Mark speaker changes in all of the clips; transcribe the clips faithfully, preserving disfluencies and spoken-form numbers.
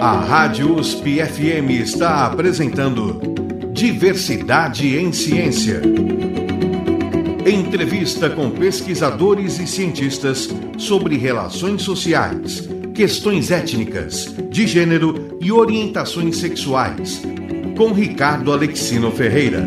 Speaker 1: A Rádio U S P F M está apresentando Diversidade em Ciência. Entrevista com pesquisadores e cientistas sobre relações sociais, questões étnicas, de gênero e orientações sexuais, com Ricardo Alexino Ferreira.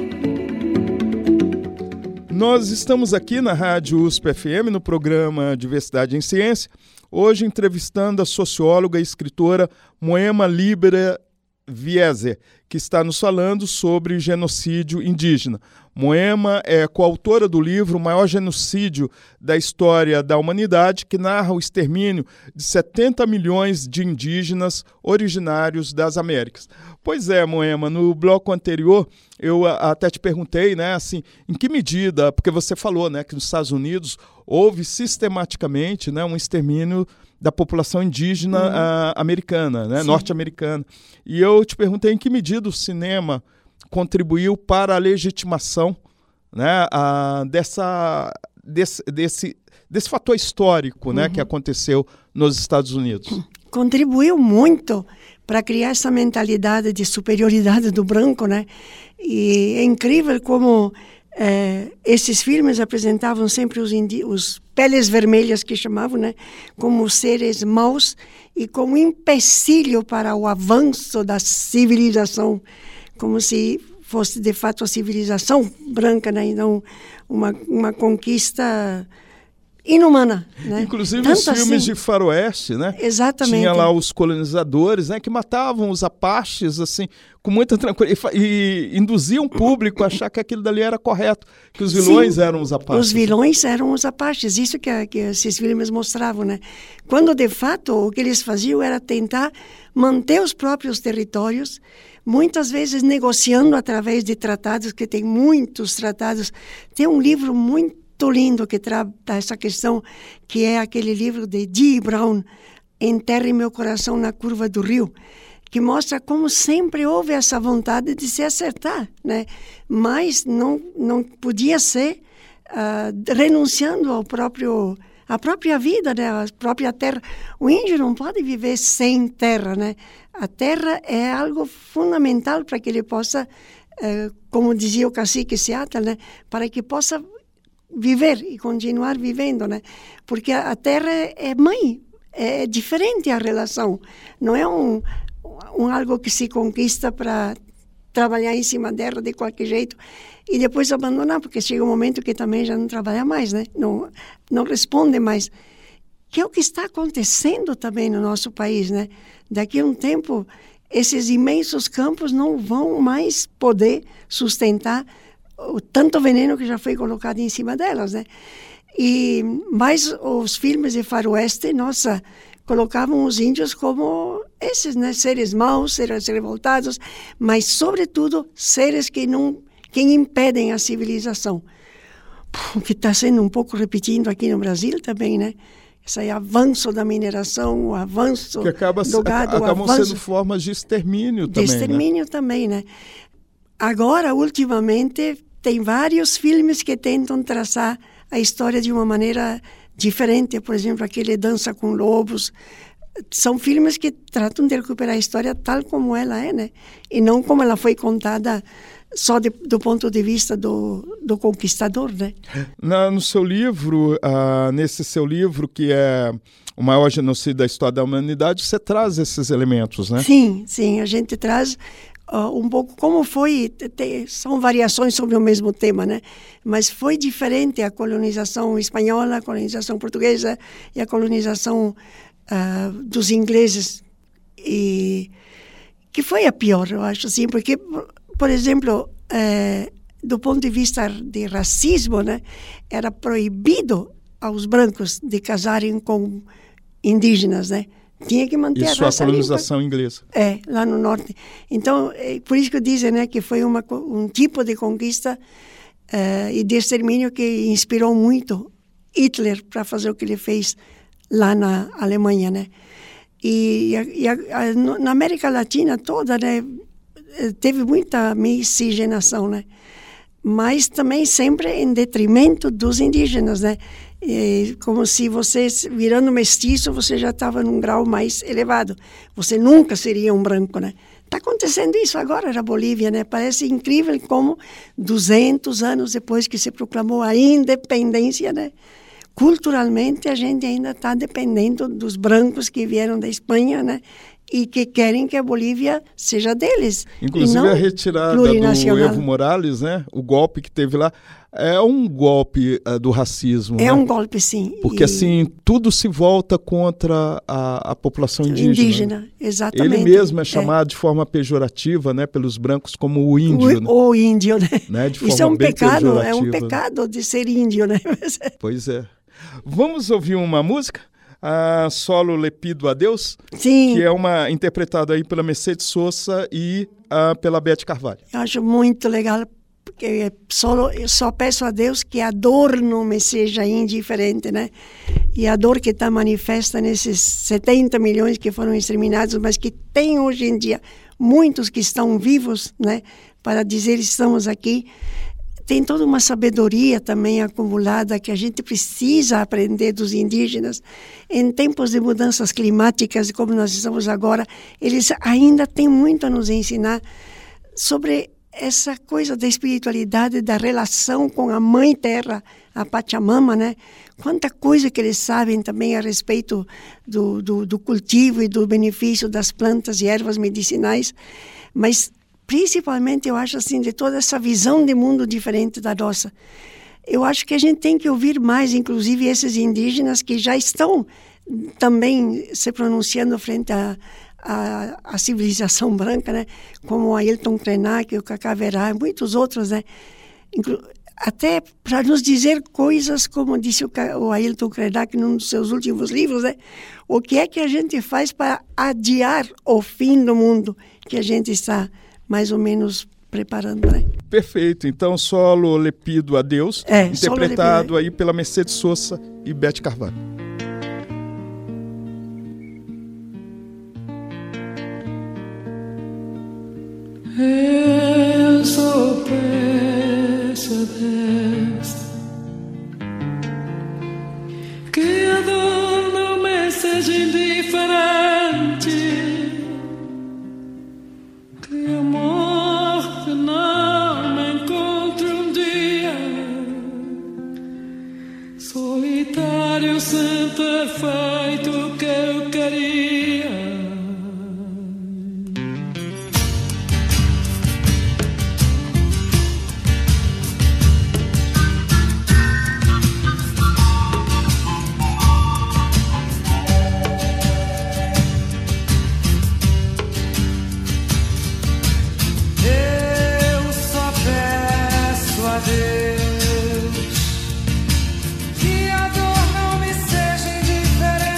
Speaker 2: Nós estamos aqui na Rádio U S P F M, no programa Diversidade em Ciência, hoje entrevistando a socióloga e escritora Moema Libera Vieser, que está nos falando sobre genocídio indígena. Moema é coautora do livro O Maior Genocídio da História da Humanidade, que narra o extermínio de setenta milhões de indígenas originários das Américas. Pois é, Moema, no bloco anterior eu até te perguntei, né, assim, em que medida, porque você falou, né, que nos Estados Unidos houve sistematicamente, né, um extermínio da população indígena uhum. uh, americana, né, norte-americana. E eu te perguntei em que medida o cinema contribuiu para a legitimação, né, a, dessa, desse, desse, desse fator histórico, né, uhum. que aconteceu nos Estados Unidos.
Speaker 3: Contribuiu muito para criar essa mentalidade de superioridade do branco, né? E é incrível como é, esses filmes apresentavam sempre os, indi- os peles vermelhas, que chamavam, né? Como seres maus e como empecilho para o avanço da civilização, como se fosse de fato a civilização branca, né? E não uma, uma conquista inumana, né?
Speaker 2: Inclusive
Speaker 3: Tanto
Speaker 2: os filmes
Speaker 3: assim,
Speaker 2: de faroeste, né?
Speaker 3: Exatamente.
Speaker 2: Tinha lá os colonizadores, né, que matavam os apaches, assim, com muita tranquilidade, e, e induziam o público a achar que aquilo dali era correto, que os vilões Sim, eram os apaches.
Speaker 3: Os vilões eram os apaches, isso que, que esses filmes mostravam, né? Quando, de fato, o que eles faziam era tentar manter os próprios territórios, muitas vezes negociando através de tratados, que tem muitos tratados. Tem um livro muito muito lindo que trata essa questão, que é aquele livro de Dee Brown, Enterre Meu Coração na Curva do Rio, que mostra como sempre houve essa vontade de se acertar, né? Mas não, não podia ser uh, renunciando ao próprio, à própria vida, né? À própria terra. O índio não pode viver sem terra, né? A terra é algo fundamental para que ele possa, uh, como dizia o cacique Seattle, né? Para que possa viver e continuar vivendo, né? Porque a terra é mãe, é diferente a relação, não é um, um algo que se conquista para trabalhar em cima dela de qualquer jeito e depois abandonar, porque chega um momento que também já não trabalha mais, né? Não, não responde mais. Que é o que está acontecendo também no nosso país, né? Daqui a um tempo, esses imensos campos não vão mais poder sustentar o tanto veneno que já foi colocado em cima delas, né? E mas os filmes de faroeste, nossa, colocavam os índios como esses, né? Seres maus, seres revoltados, mas sobretudo seres que não, que impedem a civilização. O que está sendo um pouco repetindo aqui no Brasil também, né? Esse avanço da mineração, o avanço
Speaker 2: que acaba,
Speaker 3: do gado,
Speaker 2: acabam
Speaker 3: o avanço
Speaker 2: sendo formas de extermínio
Speaker 3: de
Speaker 2: também,
Speaker 3: extermínio
Speaker 2: né?
Speaker 3: também, né? Agora, ultimamente, tem vários filmes que tentam traçar a história de uma maneira diferente. Por exemplo, aquele Dança com Lobos. São filmes que tratam de recuperar a história tal como ela é, né? E não como ela foi contada só de, do ponto de vista do, do conquistador, né?
Speaker 2: Na, no seu livro, uh, nesse seu livro, que é O Maior Genocídio da História da Humanidade, você traz esses elementos, né?
Speaker 3: Sim, sim. A gente traz Uh, um pouco como foi, te, são variações sobre o mesmo tema, né? Mas foi diferente a colonização espanhola, a colonização portuguesa e a colonização uh, dos ingleses, e que foi a pior, eu acho, assim, porque, por exemplo, uh, do ponto de vista de racismo, né, era proibido aos brancos de casarem com indígenas, né? Tinha que manter
Speaker 2: isso
Speaker 3: a raça
Speaker 2: a colonização
Speaker 3: limpa.
Speaker 2: inglesa.
Speaker 3: É, lá no norte. Então, é por isso que dizem, né, que foi uma, um tipo de conquista uh, e de extermínio que inspirou muito Hitler para fazer o que ele fez lá na Alemanha, né? E, e a, a, na América Latina toda, né, teve muita miscigenação, né? mas também sempre em detrimento dos indígenas, né? E como se você, virando mestiço, você já estava num grau mais elevado. Você nunca seria um branco, né? Está acontecendo isso agora na Bolívia, né? Parece incrível como duzentos anos depois que se proclamou a independência, né? Culturalmente a gente ainda está dependendo dos brancos que vieram da Espanha, né? E que querem que a Bolívia seja deles.
Speaker 2: Inclusive a retirada do Evo Morales, né? O golpe que teve lá, é um golpe uh, do racismo.
Speaker 3: É
Speaker 2: né?
Speaker 3: um golpe, sim.
Speaker 2: Porque e... assim, tudo se volta contra a, a população indígena.
Speaker 3: Indígena, exatamente.
Speaker 2: Ele mesmo é chamado é. de forma pejorativa, né, pelos brancos como o índio.
Speaker 3: O,
Speaker 2: né?
Speaker 3: o índio, né?
Speaker 2: né? De forma
Speaker 3: Isso é um
Speaker 2: bem
Speaker 3: pecado,
Speaker 2: pejorativa.
Speaker 3: é um pecado de ser índio, né?
Speaker 2: Pois é. Vamos ouvir uma música? A Solo Le Pido a Deus,
Speaker 3: Sim.
Speaker 2: que é uma interpretada aí pela Mercedes Sosa e uh, pela Beth Carvalho.
Speaker 3: Eu acho muito legal, porque solo, eu só peço a Deus que a dor não me seja indiferente, né? E a dor que está manifesta nesses setenta milhões que foram exterminados, mas que tem hoje em dia muitos que estão vivos, né? Para dizer estamos aqui. Tem toda uma sabedoria também acumulada que a gente precisa aprender dos indígenas. Em tempos de mudanças climáticas, como nós estamos agora, eles ainda têm muito a nos ensinar sobre essa coisa da espiritualidade, da relação com a Mãe Terra, a Pachamama, né? Quanta coisa que eles sabem também a respeito do, do, do cultivo e do benefício das plantas e ervas medicinais. Mas principalmente, eu acho assim, de toda essa visão de mundo diferente da nossa. Eu acho que a gente tem que ouvir mais, inclusive, esses indígenas que já estão também se pronunciando frente à a, a, a civilização branca, né? Como o Ailton Krenak, o Cacá Verá, muitos outros, né? Inclu- até para nos dizer coisas, como disse o, o Ailton Krenak num dos seus últimos livros, né? O que é que a gente faz para adiar o fim do mundo que a gente está mais ou menos preparando, né?
Speaker 2: Perfeito. Então, Solo Le Pido a Deus,
Speaker 3: é,
Speaker 2: interpretado aí pela Mercedes Sosa e Beth Carvalho.
Speaker 4: Eu só peço a Deus que a dor não me seja indiferente, que a morte não me encontre um dia solitário sem ter feito o que eu queria.
Speaker 5: Que a dor não me seja indiferente.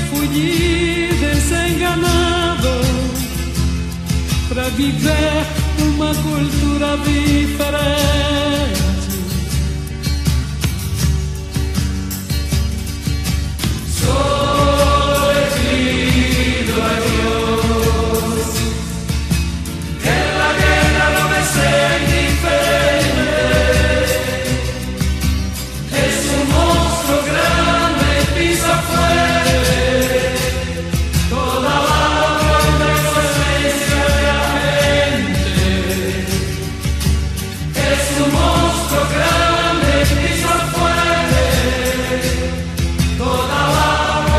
Speaker 4: fui desenganado para viver uma cultura diferente. Solo le pido a Dios que la guerra no me sea indiferente. Es un monstruo grande, pisa fuerte toda la consecuencia de la gente. Es un monstruo grande, pisa fuerte toda la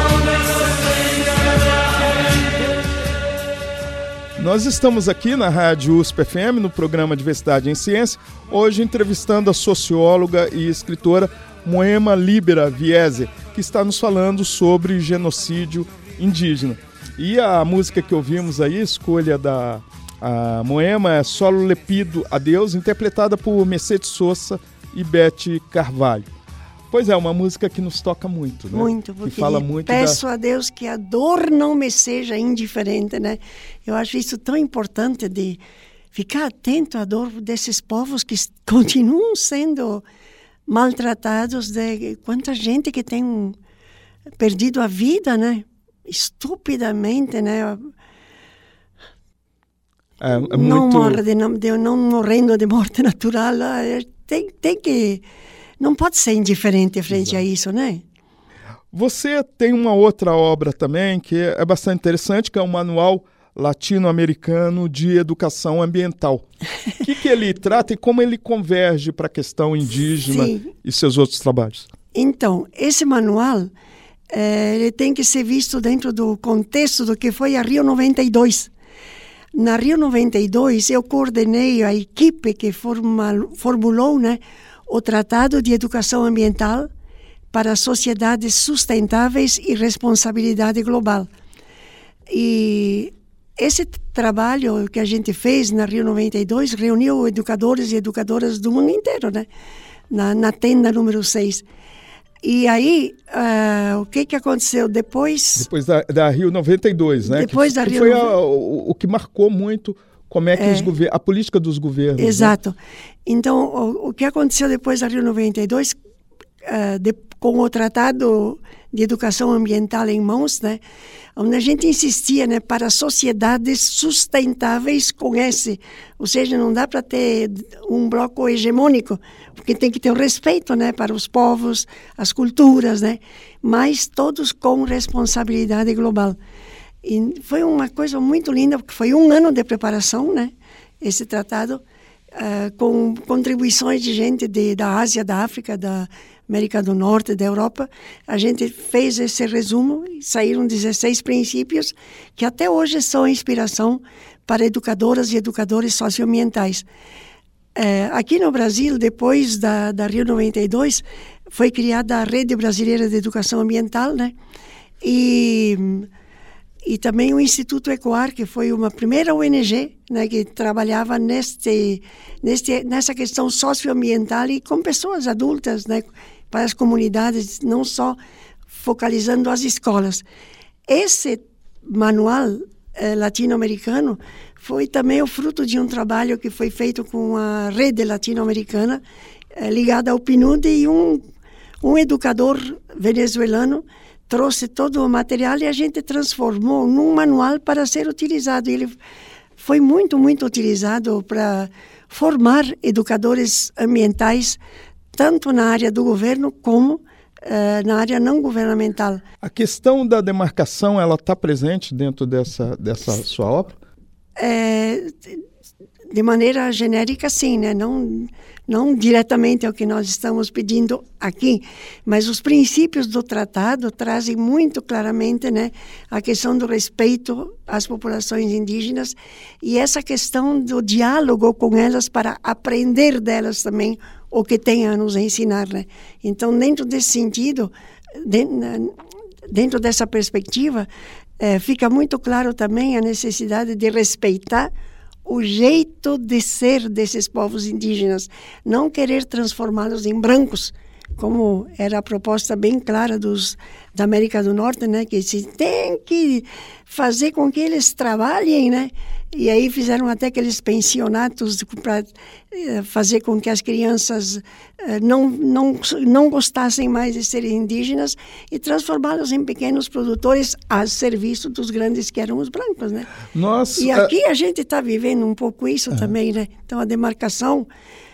Speaker 2: Nós estamos aqui na Rádio U S P F M, no programa Diversidade em Ciência, hoje entrevistando a socióloga e escritora Moema Libera Vieser, que está nos falando sobre genocídio indígena. E a música que ouvimos aí, escolha da a Moema, é Solo Le Pido a Deus, interpretada por Mercedes Sosa e Beth Carvalho. Pois é, uma música que nos toca muito, né?
Speaker 3: Muito, porque
Speaker 2: que fala muito
Speaker 3: peço
Speaker 2: da...
Speaker 3: a Deus que a dor não me seja indiferente, né? Eu acho isso tão importante de ficar atento à dor desses povos que continuam sendo maltratados, de quanta gente que tem perdido a vida, né? Estupidamente, né?
Speaker 2: É, é muito...
Speaker 3: Não morre de, não, de, não morrendo de morte natural, tem, tem que... Não pode ser indiferente frente Exato. A isso, né?
Speaker 2: Você tem uma outra obra também que é bastante interessante, que é o Manual Latino-Americano de Educação Ambiental. O que, que ele trata e como ele converge para a questão indígena Sim. e seus outros trabalhos?
Speaker 3: Então, esse manual é, ele tem que ser visto dentro do contexto do que foi a Rio noventa e dois. Na Rio noventa e dois, eu coordenei a equipe que formal, formulou, né, o Tratado de Educação Ambiental para Sociedades Sustentáveis e Responsabilidade Global. E esse trabalho que a gente fez na Rio noventa e dois reuniu educadores e educadoras do mundo inteiro, né? na, na tenda número seis. E aí, uh, o que, que aconteceu depois?
Speaker 2: Depois da, da Rio noventa e dois, né?
Speaker 3: Depois
Speaker 2: que,
Speaker 3: da
Speaker 2: que
Speaker 3: Rio
Speaker 2: foi a, o, o que marcou muito como é que
Speaker 3: é,
Speaker 2: os governos, a política dos governos.
Speaker 3: Exato.
Speaker 2: Né?
Speaker 3: Então, o, o que aconteceu depois da Rio noventa e dois, uh, de, com o Tratado de Educação Ambiental em mãos, né, onde a gente insistia, né, para sociedades sustentáveis com esse, ou seja, não dá para ter um bloco hegemônico, porque tem que ter o respeito, né, para os povos, as culturas, né, mas todos com responsabilidade global. E foi uma coisa muito linda, porque foi um ano de preparação, né, esse tratado, uh, com contribuições de gente de, da Ásia, da África, da América do Norte, da Europa. A gente fez esse resumo e saíram dezesseis princípios que até hoje são inspiração para educadoras e educadores socioambientais. É, aqui no Brasil, depois da, da Rio noventa e dois, foi criada a Rede Brasileira de Educação Ambiental, né? E, e também o Instituto Ecoar, que foi uma primeira O N G, né, que trabalhava neste, neste, nessa questão socioambiental e com pessoas adultas, né, para as comunidades, não só focalizando as escolas. Esse manual eh, latino-americano foi também o fruto de um trabalho que foi feito com a rede latino-americana, eh, ligada ao P N U D, e um, um educador venezuelano trouxe todo o material e a gente transformou num manual para ser utilizado. Ele foi muito, muito utilizado para formar educadores ambientais, tanto na área do governo como uh, na área não governamental.
Speaker 2: A questão da demarcação, ela está presente dentro dessa, dessa sua obra?
Speaker 3: É, de maneira genérica, sim, né? Não, não diretamente é o que nós estamos pedindo aqui, mas os princípios do tratado trazem muito claramente, né, a questão do respeito às populações indígenas e essa questão do diálogo com elas para aprender delas também o que tem a nos ensinar, né? Então, dentro desse sentido, dentro dessa perspectiva, é, fica muito claro também a necessidade de respeitar o jeito de ser desses povos indígenas, não querer transformá-los em brancos, como era a proposta bem clara dos, da América do Norte, né, que se tem que fazer com que eles trabalhem, né, e aí fizeram até aqueles pensionatos para fazer com que as crianças não, não, não gostassem mais de serem indígenas e transformá-los em pequenos produtores a serviço dos grandes que eram os brancos, né?
Speaker 2: Nossa,
Speaker 3: e aqui a gente está vivendo um pouco isso é. também, né? Então a demarcação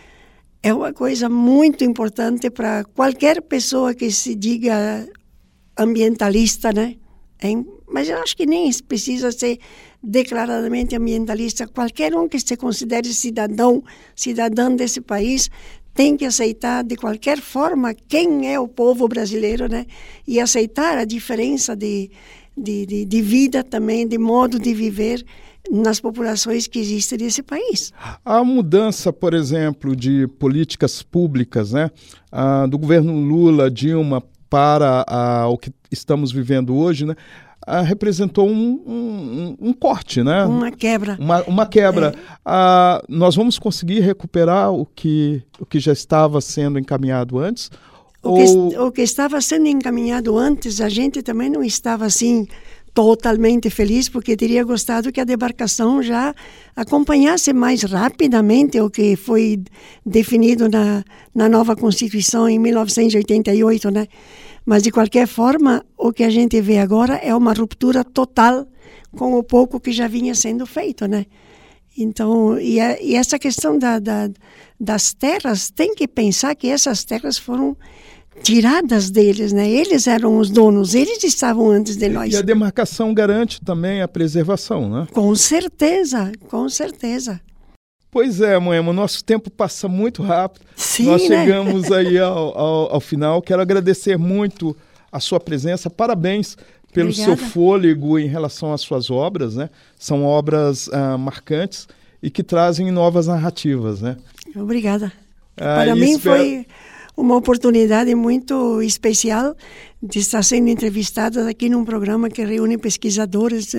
Speaker 3: é uma coisa muito importante para qualquer pessoa que se diga ambientalista, né? É, mas eu acho que nem precisa ser declaradamente ambientalista. Qualquer um que se considere cidadão, cidadã desse país, tem que aceitar de qualquer forma quem é o povo brasileiro, né? E aceitar a diferença de, de, de, de vida também, de modo de viver nas populações que existem nesse país.
Speaker 2: A mudança, por exemplo, de políticas públicas, né? Ah, do governo Lula, Dilma, para ah, o que estamos vivendo hoje, né? Ah, representou um, um, um corte, né?
Speaker 3: Uma quebra.
Speaker 2: Uma, uma quebra. É. Ah, nós vamos conseguir recuperar o que, o que já estava sendo encaminhado antes?
Speaker 3: O,
Speaker 2: ou...
Speaker 3: que, o que estava sendo encaminhado antes, a gente também não estava assim totalmente feliz, porque teria gostado que a demarcação já acompanhasse mais rapidamente o que foi definido na, na nova Constituição em mil novecentos e oitenta e oito, né? Mas, de qualquer forma, o que a gente vê agora é uma ruptura total com o pouco que já vinha sendo feito, né? Então, e, a, e essa questão da, da, das terras, tem que pensar que essas terras foram tiradas deles, né? Eles eram os donos, eles estavam antes de nós.
Speaker 2: E a demarcação garante também a preservação, né?
Speaker 3: Com certeza, com certeza.
Speaker 2: Pois é, Moema, o nosso tempo passa muito rápido.
Speaker 3: Sim,
Speaker 2: Nós chegamos
Speaker 3: né?
Speaker 2: aí ao, ao, ao final. Quero agradecer muito a sua presença. Parabéns pelo
Speaker 3: Obrigada.
Speaker 2: seu fôlego em relação às suas obras, né? São obras ah, marcantes e que trazem novas narrativas, né?
Speaker 3: Obrigada.
Speaker 2: Ah,
Speaker 3: Para mim
Speaker 2: espero...
Speaker 3: foi uma oportunidade muito especial de estar sendo entrevistada aqui num programa que reúne pesquisadores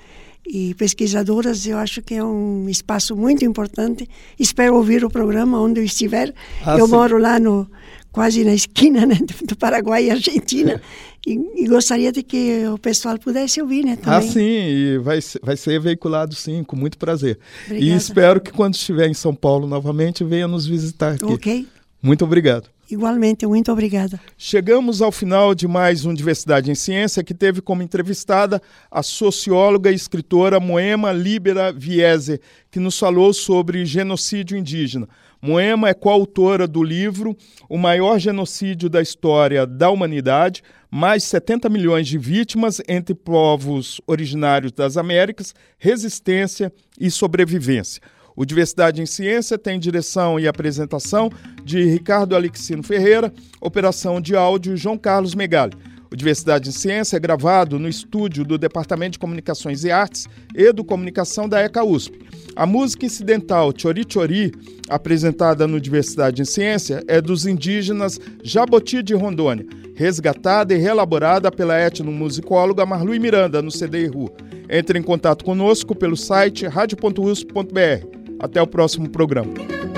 Speaker 3: e pesquisadoras. Eu acho que é um espaço muito importante. Espero ouvir o programa onde eu estiver.
Speaker 2: Ah,
Speaker 3: eu
Speaker 2: sim.
Speaker 3: moro lá no, quase na esquina, né, do Paraguai e Argentina, e, e gostaria de que o pessoal pudesse ouvir, né, também.
Speaker 2: Ah, sim, e vai, vai ser veiculado, sim, com muito prazer.
Speaker 3: Obrigada.
Speaker 2: E espero que quando estiver em São Paulo novamente, venha nos visitar aqui.
Speaker 3: Ok.
Speaker 2: Muito obrigado.
Speaker 3: Igualmente, muito obrigada.
Speaker 2: Chegamos ao final de mais um Diversidade em Ciência, que teve como entrevistada a socióloga e escritora Moema Líbera Vieser, que nos falou sobre genocídio indígena. Moema é coautora do livro O Maior Genocídio da História da Humanidade, mais setenta milhões de vítimas entre povos originários das Américas, resistência e sobrevivência. O Diversidade em Ciência tem direção e apresentação de Ricardo Alexino Ferreira, operação de áudio João Carlos Megali. O Diversidade em Ciência é gravado no estúdio do Departamento de Comunicações e Artes e do Comunicação da ECA U S P. A música incidental Chori Chori, apresentada no Diversidade em Ciência, é dos indígenas Jaboti de Rondônia, resgatada e reelaborada pela etnomusicóloga Marlui Miranda, no C D I R U. Entre em contato conosco pelo site rádio ponto u s p ponto b r. Até o próximo programa.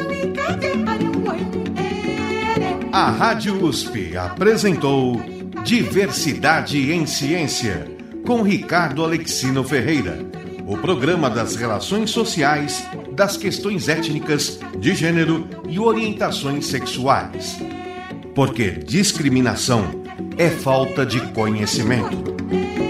Speaker 1: A Rádio U S P apresentou Diversidade em Ciência, com Ricardo Alexino Ferreira. O programa das relações sociais, das questões étnicas, de gênero e orientações sexuais. Porque discriminação é falta de conhecimento.